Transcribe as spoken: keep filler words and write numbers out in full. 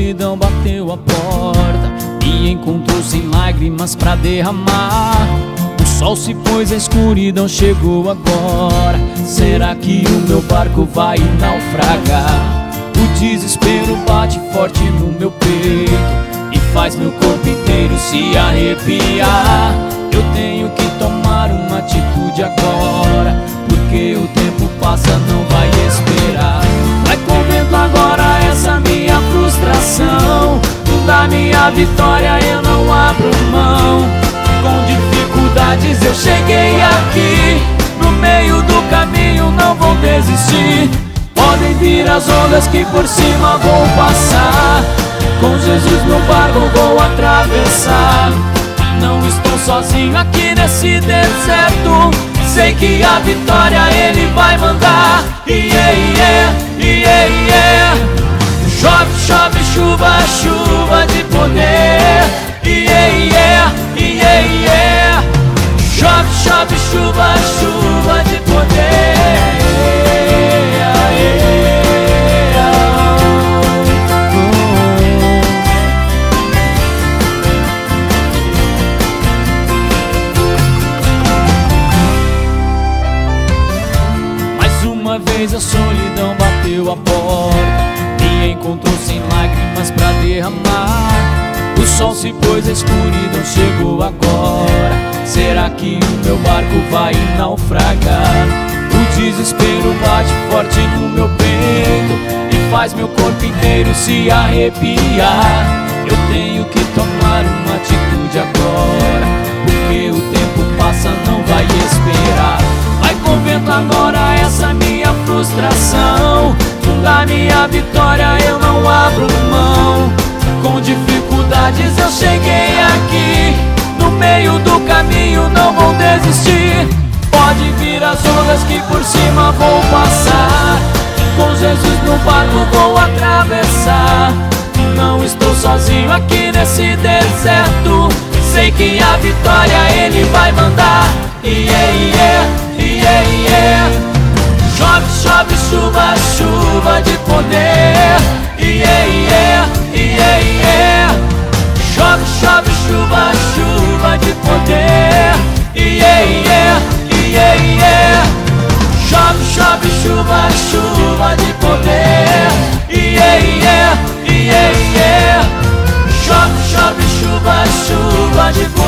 solidão bateu a porta, me encontrou sem lágrimas pra derramar. O sol se pôs, a escuridão chegou agora. Será que o meu barco vai naufragar? O desespero bate forte no meu peito e faz meu corpo inteiro se arrepiar. Eu tenho que tomar uma atitude agora, porque o tempo passa, não vai esperar. Vai com vento agora essa minha frustração, da minha vitória eu não abro mão. Com dificuldades eu cheguei aqui, no meio do caminho não vou desistir. Podem vir as ondas que por cima vou passar, com Jesus no barco vou atravessar. Não estou sozinho aqui nesse deserto, sei que a vitória Ele vai mandar. Yeah, yeah, yeah, yeah. Chove, chove, chuva, chuva de poder. Yeah, yeah, yeah, yeah. Chove, chove, chuva, chuva de poder. Uma vez a solidão bateu a porta, me encontrou sem lágrimas pra derramar. O sol se pôs, a escuridão chegou agora. Será que o meu barco vai naufragar? O desespero bate forte no meu peito e faz meu corpo inteiro se arrepiar. Eu tenho que tomar uma atitude agora, porque o tempo passa, não vai esperar. Vai com vento agora essa minha frustração, da minha vitória eu não abro mão. Com dificuldades eu cheguei aqui, no meio do caminho não vou desistir. Pode vir as ondas que por cima vou passar, com Jesus no barco vou atravessar. Não estou sozinho aqui nesse deserto, sei que a vitória Ele vai mandar. Yeah, yeah, yeah, yeah. Chove, chove, chuva, chuva de poder. Yeah, yeah, yeah, yeah. Chove, chove, chuva, chuva de poder. Yeah, yeah, yeah, yeah. Chove, chove, chuva, chuva de poder. Yeah, yeah, yeah, yeah. Chove, chove, chuva, chuva de poder.